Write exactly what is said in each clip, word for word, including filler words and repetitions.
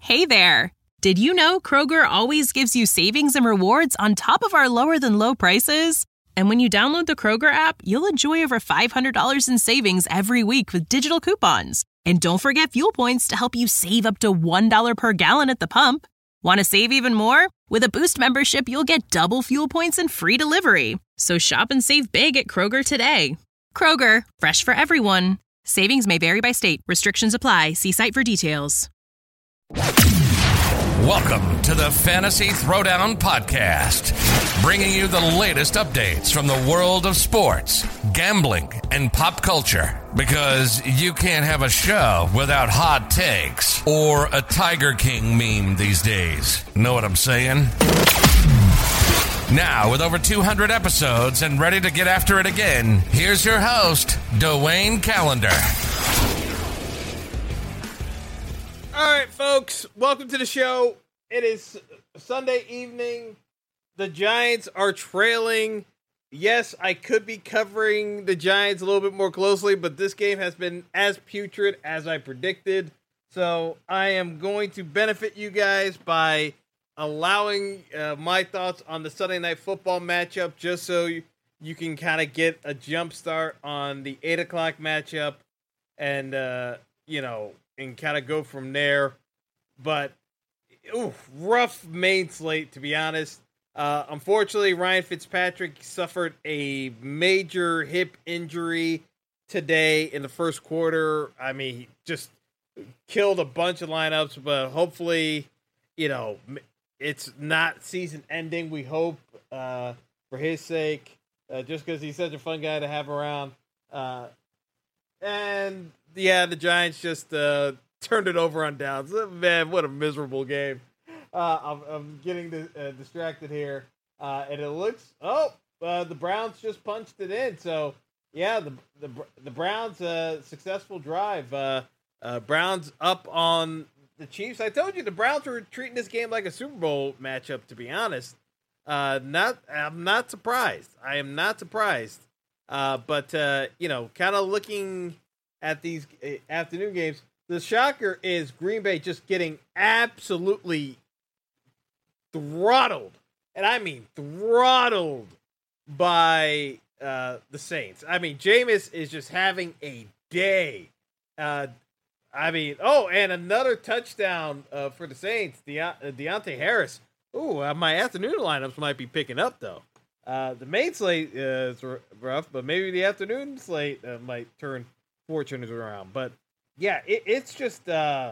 Hey there! Did you know Kroger always gives you savings and rewards on top of our lower-than-low prices? And when you download the Kroger app, you'll enjoy over five hundred dollars in savings every week with digital coupons. And don't forget fuel points to help you save up to one dollar per gallon at the pump. Want to save even more? With a Boost membership, you'll get double fuel points and free delivery. So shop and save big at Kroger today. Kroger, fresh for everyone. Savings may vary by state. Restrictions apply. See site for details. Welcome to the Fantasy Throwdown Podcast, bringing you the latest updates from the world of sports, gambling, and pop culture. Because you can't have a show without hot takes or a Tiger King meme these days. Know what I'm saying? Now, with over two hundred episodes and ready to get after it again, here's your host, Dwayne Callender. All right, folks, welcome to the show. It is Sunday evening. The Giants are trailing. Yes, I could be covering the Giants a little bit more closely, but this game has been as putrid as I predicted. So I am going to benefit you guys by allowing uh, my thoughts on the Sunday Night Football matchup, just so you, you can kind of get a jump start on the eight o'clock matchup and, uh, you know, and kind of go from there. But, ooh, rough main slate, to be honest. Uh, unfortunately, Ryan Fitzpatrick suffered a major hip injury today in the first quarter. I mean, he just killed a bunch of lineups, but hopefully, you know, it's not season ending. We hope uh, for his sake, uh, just because he's such a fun guy to have around. Uh, and yeah, the Giants just uh, turned it over on downs. Man, what a miserable game. Uh, I'm, I'm getting the, uh, distracted here. Uh, and it looks, oh, uh, the Browns just punched it in. So, yeah, the the, the Browns, uh, successful drive. Uh, uh, Browns up on the Chiefs. I told you the Browns were treating this game like a Super Bowl matchup, to be honest. Uh, not, I'm not surprised. I am not surprised. Uh, but, uh, you know, kind of looking at these uh, afternoon games, the shocker is Green Bay just getting absolutely throttled, and I mean throttled by uh, the Saints. I mean, Jameis is just having a day. Uh, I mean, oh, and another touchdown uh, for the Saints, De- uh, Deontay Harris. Ooh, uh, my afternoon lineups might be picking up, though. Uh, the main slate uh, is r- rough, but maybe the afternoon slate uh, might turn fortunes around. But, yeah, it, it's just, uh,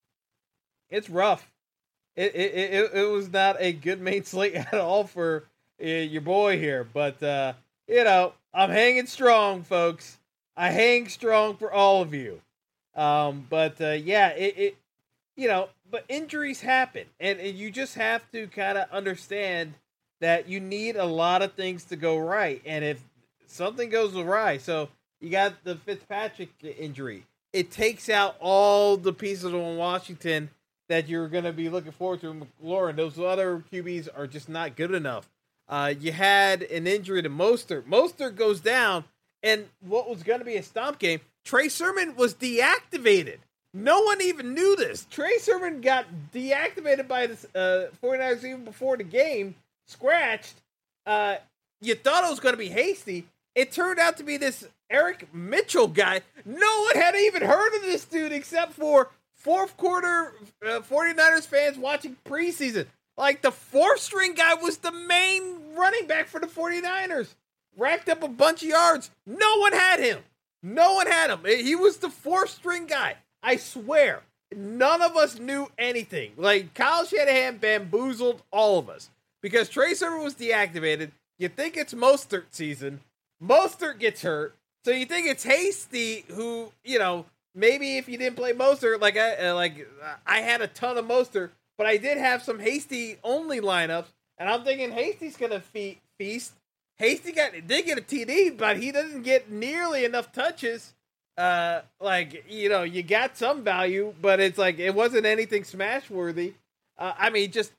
it's rough. It, it it it was not a good main slate at all for uh, your boy here. But, uh, you know, I'm hanging strong, folks. I hang strong for all of you. Um, but, uh, yeah, it, it, you know, but injuries happen. And, and you just have to kind of understand that you need a lot of things to go right. And if something goes awry, so you got the Fitzpatrick injury, it takes out all the pieces on Washington that you're going to be looking forward to. McLaurin, those other Q Bs are just not good enough. Uh, you had an injury to Mostert. Mostert goes down, and what was going to be a stomp game, Trey Sermon was deactivated. No one even knew this. Trey Sermon got deactivated by the uh, 49ers even before the game, scratched. Uh, you thought it was going to be Hasty. It turned out to be this Eric Mitchell guy. No one had even heard of this dude except for fourth quarter uh, 49ers fans watching preseason. Like, the fourth string guy was the main running back for the 49ers. Racked up a bunch of yards. No one had him. No one had him. He was the fourth string guy. I swear. None of us knew anything. Like, Kyle Shanahan bamboozled all of us. Because Trey Sermon was deactivated. You think it's Mostert season. Mostert gets hurt. So you think it's Hasty who, you know, maybe if you didn't play Mostert, like I uh, like I had a ton of Mostert, but I did have some Hasty only lineups, and I'm thinking Hasty's gonna fe- feast. Hasty got did get a T D, but he doesn't get nearly enough touches. Uh, like you know, you got some value, but it's like it wasn't anything smash worthy. Uh, I mean, just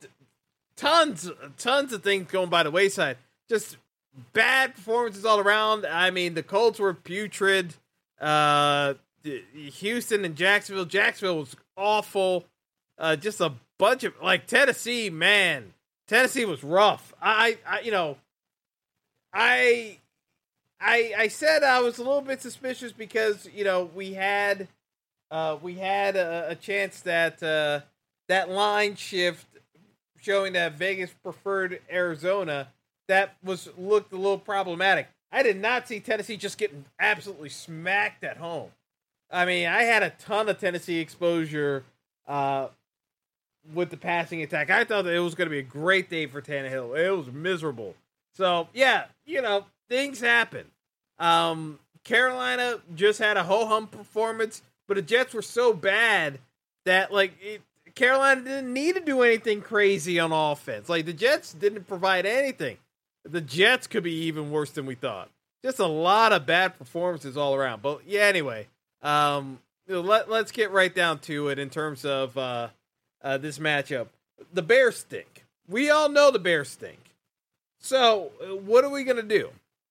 tons, tons of things going by the wayside. Just bad performances all around. I mean, the Colts were putrid. Uh. Houston and Jacksonville. Jacksonville was awful. Uh, just a bunch of like Tennessee, man. Tennessee was rough. I, I, you know, I, I, I said I was a little bit suspicious because you know we had, uh, we had a, a chance that uh, that line shift showing that Vegas preferred Arizona. That was looked a little problematic. I did not see Tennessee just getting absolutely smacked at home. I mean, I had a ton of Tennessee exposure uh, with the passing attack. I thought that it was going to be a great day for Tannehill. It was miserable. So, yeah, you know, things happen. Um, Carolina just had a ho-hum performance, but the Jets were so bad that, like, it, Carolina didn't need to do anything crazy on offense. Like, the Jets didn't provide anything. The Jets could be even worse than we thought. Just a lot of bad performances all around. But, yeah, anyway. Um, let, let's get right down to it in terms of uh, uh, this matchup. The Bears stink. We all know the Bears stink. So, uh, what are we going to do?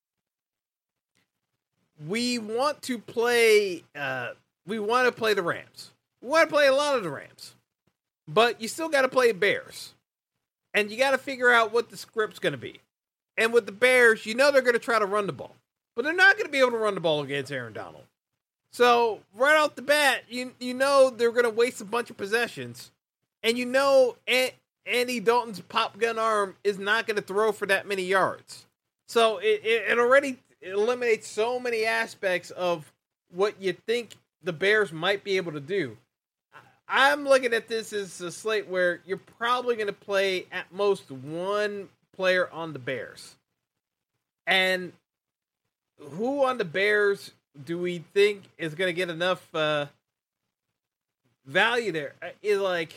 We want to play, uh, we want to play the Rams. We want to play a lot of the Rams. But you still got to play Bears. And you got to figure out what the script's going to be. And with the Bears, you know they're going to try to run the ball. But they're not going to be able to run the ball against Aaron Donald. So, right off the bat, you you know they're going to waste a bunch of possessions. And you know Andy Dalton's pop gun arm is not going to throw for that many yards. So, it, it, it already eliminates so many aspects of what you think the Bears might be able to do. I'm looking at this as a slate where you're probably going to play at most one player on the Bears. And who on the Bears do we think is going to get enough uh, value there? Is like,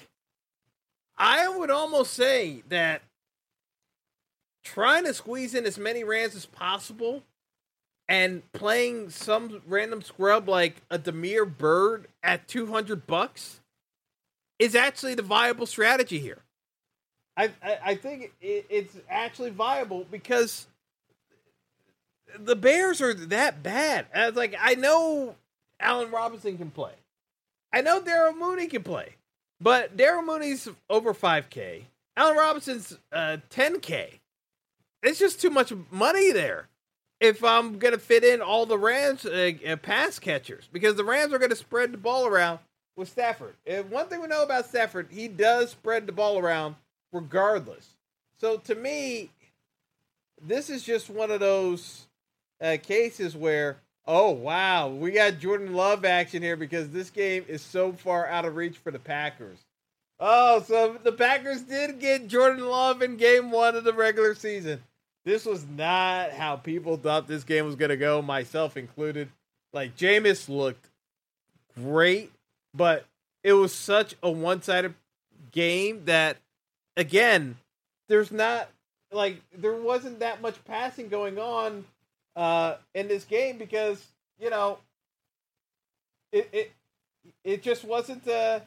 I would almost say that trying to squeeze in as many Rams as possible and playing some random scrub like a Damiere Byrd at two hundred bucks is actually the viable strategy here. I, I, I think it, it's actually viable because the Bears are that bad. I was like, I know Allen Robinson can play. I know Daryl Mooney can play. But Daryl Mooney's over five K. Allen Robinson's uh, ten K. It's just too much money there if I'm going to fit in all the Rams uh, uh, pass catchers. Because the Rams are going to spread the ball around with Stafford. And one thing we know about Stafford, he does spread the ball around regardless. So to me, this is just one of those uh, cases where, oh, wow, we got Jordan Love action here because this game is so far out of reach for the Packers. Oh, so the Packers did get Jordan Love in game one of the regular season. This was not how people thought this game was going to go, myself included. Like, Jameis looked great, but it was such a one-sided game that, again, there's not, like, there wasn't that much passing going on uh, in this game because, you know, it it, it just wasn't, uh,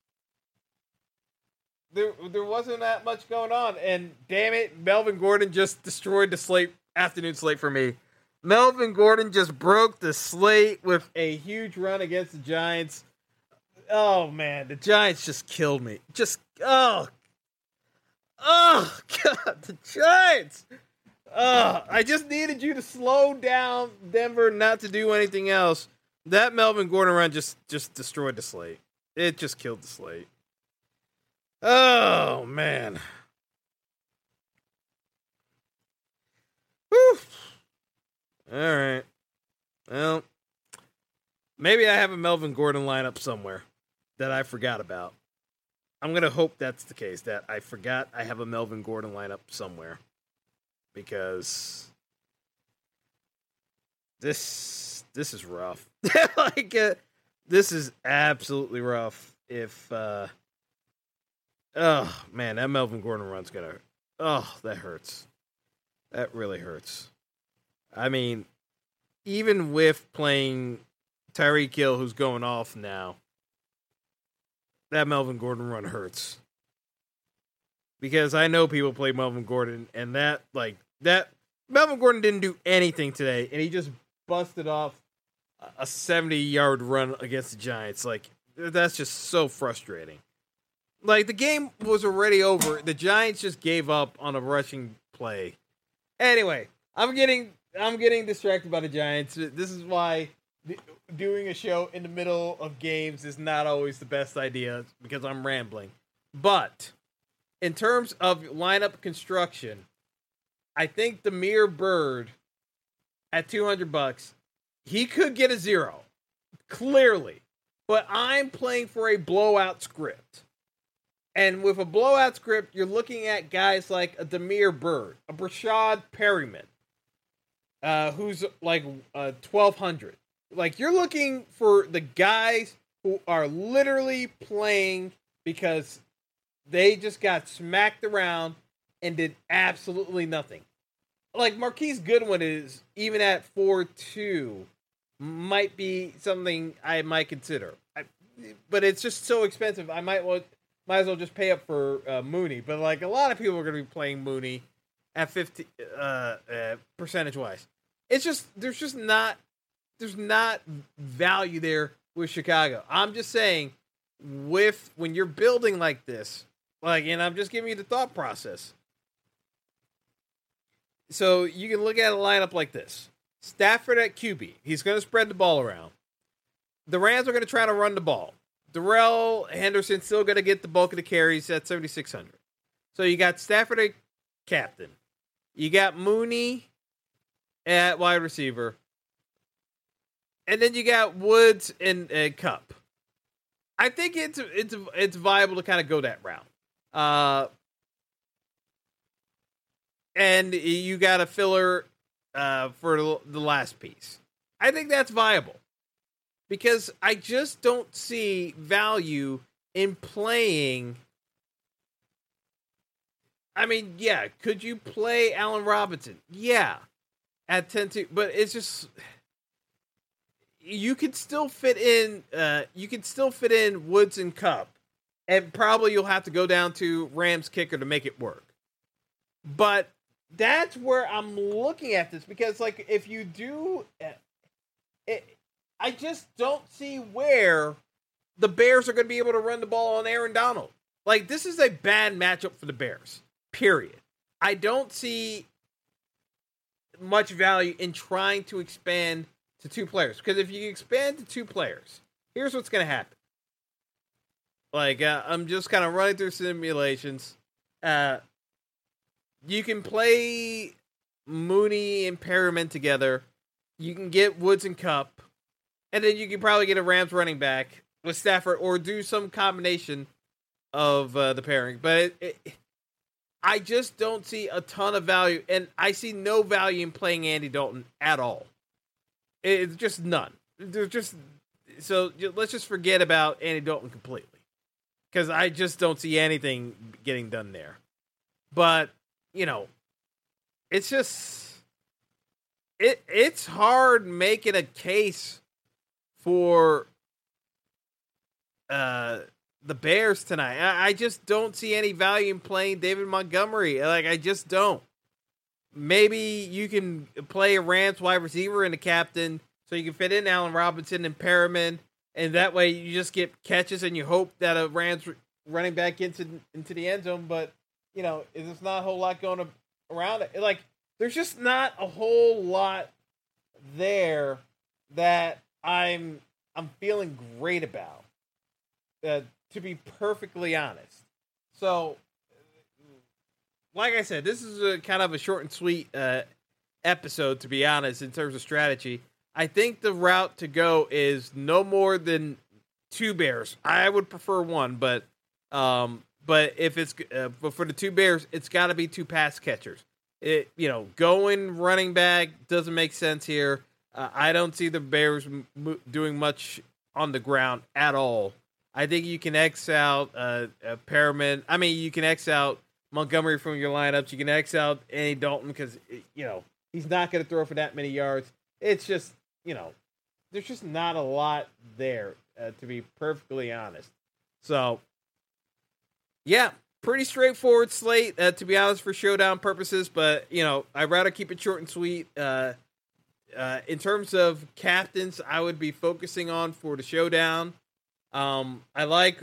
there, there wasn't that much going on. And, damn it, Melvin Gordon just destroyed the slate, afternoon slate for me. Melvin Gordon just broke the slate with a huge run against the Giants. Oh, man, the Giants just killed me. Just, oh, oh, God, the Giants. Oh, I just needed you to slow down Denver, not to do anything else. That Melvin Gordon run just, just destroyed the slate. It just killed the slate. Oh, man. Whew. All right. Well, maybe I have a Melvin Gordon lineup somewhere that I forgot about. I'm going to hope that's the case, that I forgot I have a Melvin Gordon lineup somewhere. Because this this is rough. like, uh, this is absolutely rough. If, uh, oh, man, that Melvin Gordon run's going to, oh, that hurts. That really hurts. I mean, even with playing Tyreek Hill, who's going off now, that Melvin Gordon run hurts. Because I know people play Melvin Gordon, and that, like, that, Melvin Gordon didn't do anything today, and he just busted off a seventy-yard run against the Giants. Like, that's just so frustrating. Like, the game was already over. The Giants just gave up on a rushing play. Anyway, I'm getting I'm getting distracted by the Giants. This is why doing a show in the middle of games is not always the best idea, because I'm rambling. But in terms of lineup construction, I think Damiere Byrd at two hundred bucks, he could get a zero, clearly. But I'm playing for a blowout script. And with a blowout script, you're looking at guys like a Damiere Byrd, a Breshad Perriman, uh, who's like uh, twelve hundred. Like, you're looking for the guys who are literally playing because they just got smacked around and did absolutely nothing. Like, Marquise Goodwin is, even at four two, might be something I might consider. I, but it's just so expensive. I might well, might as well just pay up for uh, Mooney. But, like, a lot of people are going to be playing Mooney at fifty uh, uh, percentage-wise. It's just, there's just not, there's not value there with Chicago. I'm just saying, with, when you're building like this, like, and I'm just giving you the thought process. So you can look at a lineup like this. Stafford at Q B. He's going to spread the ball around. The Rams are going to try to run the ball. Darrell Henderson's still going to get the bulk of the carries at seventy-six hundred. So you got Stafford at captain. You got Mooney at wide receiver. And then you got Woods and uh, Kupp. I think it's it's it's viable to kind of go that route. Uh, and you got a filler uh, for the last piece. I think that's viable because I just don't see value in playing. I mean, yeah, could you play Allen Robinson? Yeah, at ten two, but it's just you could still fit in. Uh, you could still fit in Woods and Kupp. And probably you'll have to go down to Rams kicker to make it work. But that's where I'm looking at this. Because, like, if you do... It, I just don't see where the Bears are going to be able to run the ball on Aaron Donald. Like, this is a bad matchup for the Bears. Period. I don't see much value in trying to expand to two players. Because if you expand to two players, here's what's going to happen. Like, uh, I'm just kind of running through simulations. Uh, you can play Mooney and Perriman together. You can get Woods and Kupp. And then you can probably get a Rams running back with Stafford or do some combination of uh, the pairing. But it, it, I just don't see a ton of value. And I see no value in playing Andy Dalton at all. It's just none. There's just So let's just forget about Andy Dalton completely. Because I just don't see anything getting done there. But, you know, it's just, it it's hard making a case for uh, the Bears tonight. I, I just don't see any value in playing David Montgomery. Like, I just don't. Maybe you can play a Rams wide receiver and a captain so you can fit in Allen Robinson and Perriman. And that way you just get catches and you hope that a Rams running back into into the end zone. But, you know, there's not a whole lot going around it. Like, there's just not a whole lot there that I'm I'm feeling great about, uh, to be perfectly honest. So, like I said, this is a kind of a short and sweet uh, episode, to be honest, in terms of strategy. I think the route to go is no more than two Bears. I would prefer one, but um, but if it's uh, but for the two Bears, it's got to be two pass catchers. It you know going running back doesn't make sense here. Uh, I don't see the Bears m- doing much on the ground at all. I think you can X out uh, uh, Perriman. I mean, you can X out Montgomery from your lineups. You can X out Andy Dalton because you know he's not going to throw for that many yards. It's just. You know, there's just not a lot there, uh, to be perfectly honest. So, yeah, pretty straightforward slate, uh, to be honest, for showdown purposes. But, you know, I'd rather keep it short and sweet. Uh, uh, in terms of captains, I would be focusing on for the showdown. Um, I like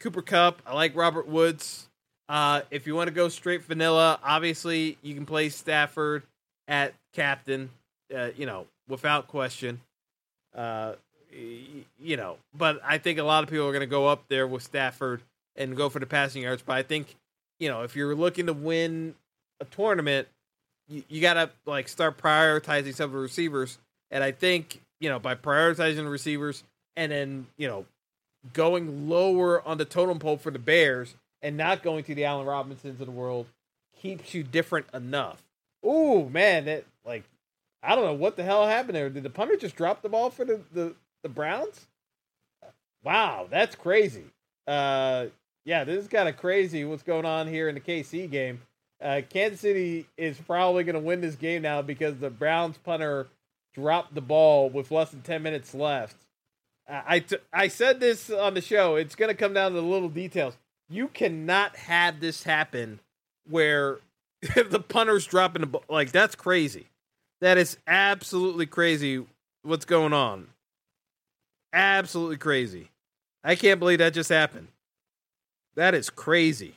Cooper Kupp. I like Robert Woods. Uh, if you want to go straight vanilla, obviously you can play Stafford at captain, uh, you know, without question. Uh, you know, but I think a lot of people are going to go up there with Stafford and go for the passing yards. But I think, you know, if you're looking to win a tournament, you, you got to like start prioritizing some of the receivers. And I think, you know, by prioritizing the receivers and then, you know, going lower on the totem pole for the Bears and not going to the Allen Robinsons of the world keeps you different enough. Ooh, man, that like, I don't know what the hell happened there. Did the punter just drop the ball for the, the, the Browns? Wow, that's crazy. Uh, yeah, this is kind of crazy what's going on here in the K C game. Uh, Kansas City is probably going to win this game now because the Browns punter dropped the ball with less than ten minutes left. I, t- I said this on the show. It's going to come down to the little details. You cannot have this happen where the punter's dropping the ball. Like, that's crazy. That is absolutely crazy what's going on. Absolutely crazy. I can't believe that just happened. That is crazy.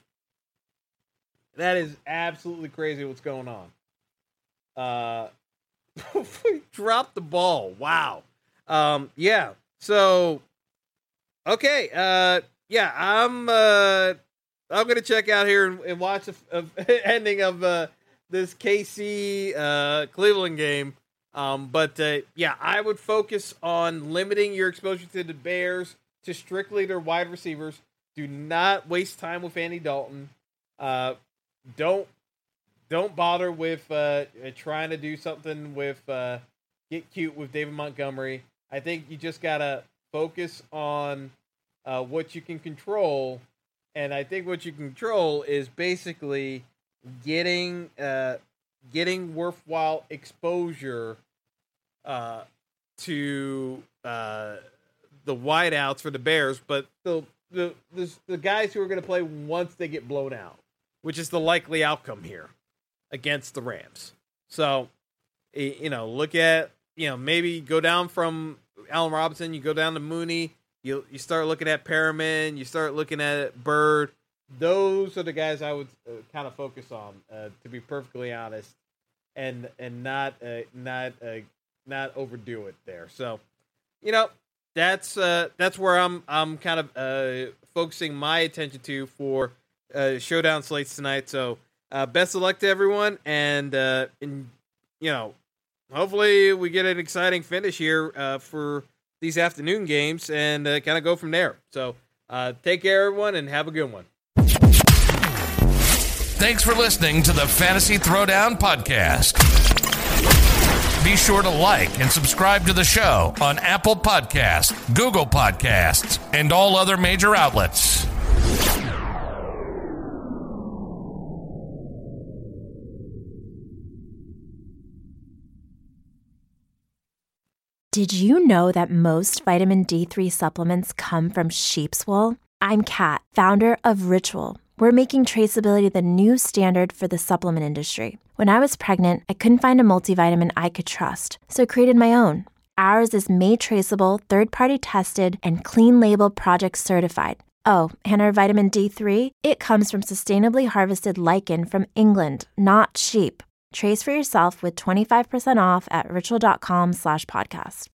That is absolutely crazy what's going on. Uh, dropped the ball. Wow. Um, yeah. So, okay, uh, yeah, I'm uh, I'm gonna check out here and, and watch the ending of uh, this K C uh, Cleveland game. Um, but uh, yeah, I would focus on limiting your exposure to the Bears to strictly their wide receivers. Do not waste time with Andy Dalton. Uh, don't don't bother with uh, trying to do something with uh, get cute with David Montgomery. I think you just got to focus on uh, what you can control. And I think what you can control is basically getting uh, getting worthwhile exposure uh, to uh, the wideouts for the Bears, but the, the, the, the guys who are going to play once they get blown out, which is the likely outcome here against the Rams. So, you know, look at, you know, maybe go down from Allen Robinson, you go down to Mooney, you you start looking at Perriman, you start looking at Bird. Those are the guys I would uh, kind of focus on, uh, to be perfectly honest, and and not uh, not uh, not overdo it there. So, you know, that's uh, that's where I'm I'm kind of uh, focusing my attention to for uh, showdown slates tonight. So, uh, best of luck to everyone, and uh, and you know. Hopefully we get an exciting finish here uh, for these afternoon games and uh, kind of go from there. So uh, take care, everyone, and have a good one. Thanks for listening to the Fantasy Throwdown Podcast. Be sure to like and subscribe to the show on Apple Podcasts, Google Podcasts, and all other major outlets. Did you know that most vitamin D three supplements come from sheep's wool? I'm Kat, founder of Ritual. We're making traceability the new standard for the supplement industry. When I was pregnant, I couldn't find a multivitamin I could trust, so I created my own. Ours is made traceable, third-party tested, and clean label project certified. Oh, and our vitamin D three? It comes from sustainably harvested lichen from England, not sheep. Trace for yourself with twenty-five percent off at ritual.com slash podcast.